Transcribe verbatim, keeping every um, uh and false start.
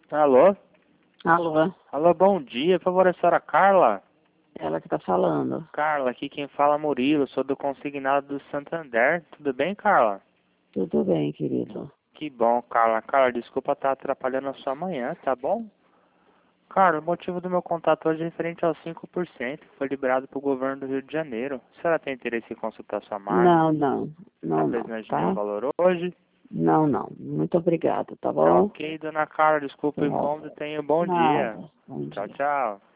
Alô? Alô? Alô, bom dia. Por favor, a senhora Carla? Ela que tá falando. Carla, aqui quem fala é Murilo, sou do Consignado do Santander. Tudo bem, Carla? Tudo bem, querido. Que bom, Carla. Carla, desculpa estar atrapalhando a sua manhã, tá bom? Carla, o motivo do meu contato hoje é referente aos cinco por cento que foi liberado pelo governo do Rio de Janeiro. A senhora tem interesse em consultar sua margem? Não, não. Não, Talvez não, não ajude o tá? valor hoje. Não, não. Muito obrigado, tá Tá bom? ok, dona Carla. Desculpa o Tá. incômodo. Tenha um bom dia. Nada. Bom Tchau, dia. tchau.